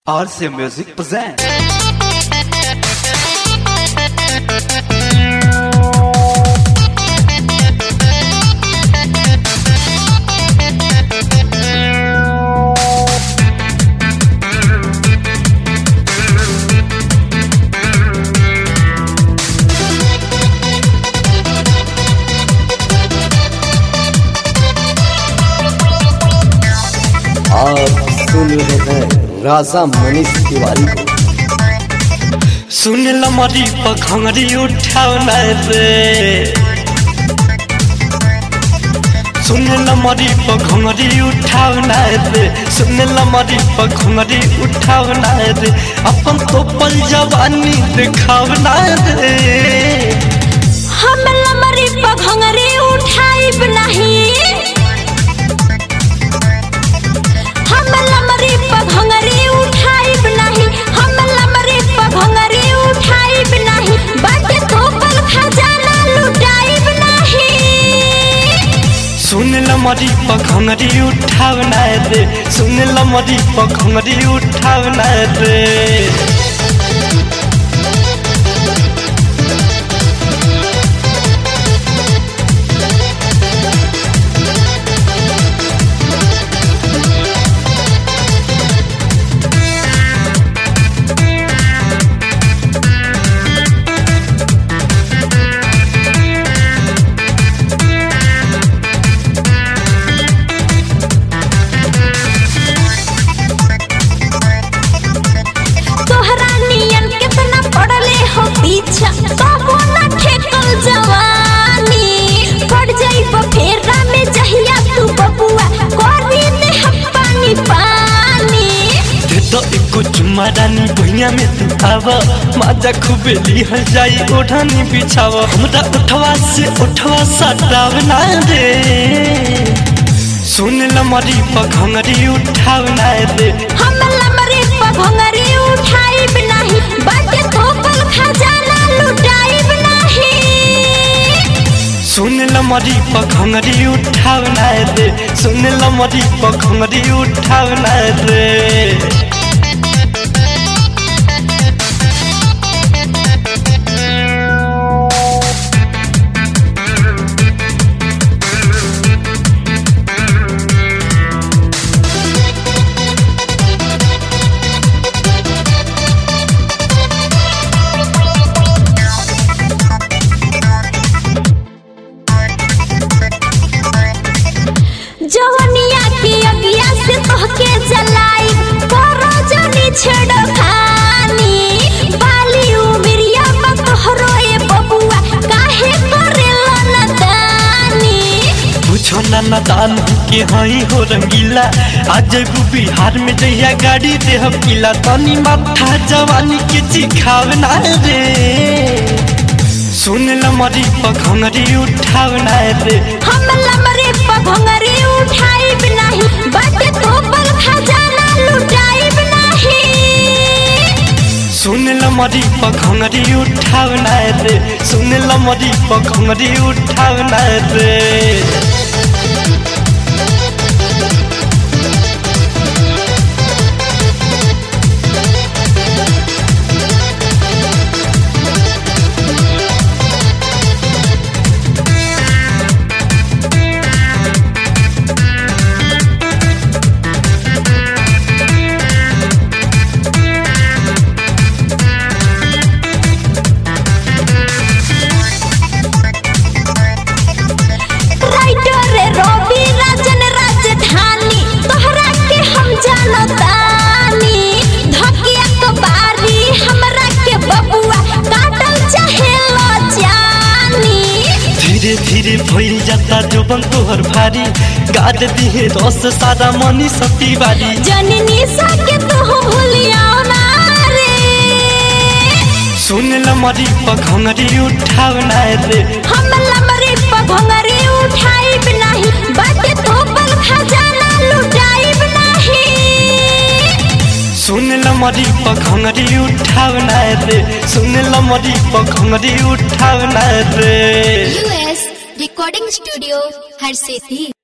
RC Music presents. आप सुन रहे हैं राजा मनीष तिवारी को। सुन लमरी पखंगरी उठावना रे, सुन लमरी पखंगरी उठावना रे, सुन लमरी पखंगरी उठावना रे, अपन तो पल जवानी दिखावना रे। हम लमरी पखंगरी उठाइब नहीं, हम लमरी पखंगरी उठाइब नहीं, हम लमरी पखंगरी उठाइब नहीं, बाटे तो पल खजाना लुटाइब नहीं। सुन लमरी पखंगरी उठावना रे, सुन लमरी पखंगरी उठावना रे। चुमारानी भैया में तू आव, माजा खूबे लिहल जाई ओढ़ानी बिछाव, हमरा उठवा से उठवा सटावना रे। सुन लमरी पखंगरी उठावना रे, हम लमरी पखंगरी उठाइब नहीं, बाटे तो पल खजाना लुटाइब नहीं। सुन लमरी पखंगरी उठावना रे, सुन लमरी पखंगरी उठावना रे। जवनिया की अगिया से तोहके जलाई, परजनी छेड़ो खानी, बाली उमरिया में तोहरो ए बबुआ, काहे करेला नदानी। पूछो ना नदान के हई हो रंगीला, आज बिहार में जहिया गाड़ी देह पीला, तनी माथा जवानी के चिखावना रे। सुन लमरी पखंगरी उठावना रे, हम लमरी पखंगरी उठाइब नहीं, बाटे तो पल खजाना लुटाइब नहीं। सुन लमरी पखंगरी उठावना रे, सुन लमरी पखंगरी उठावना रे। धीरे धीरे भइल जाता जोबन तोहर भारी, गाद दिहे रस सारा मनी सती बारी। जननी साके तू भूलिया ना रे। सुन लमरी पखंगरी उठावना रे, हम लमरी पखंगरी उठाइब नहीं, बाटे तो पल खजाना लुटाइब नहीं। सुन लमरी पखंगरी उठावना रे, सुन लमरी पखंगरी उठावना रे। US Recording Studio, हर सिद्धि।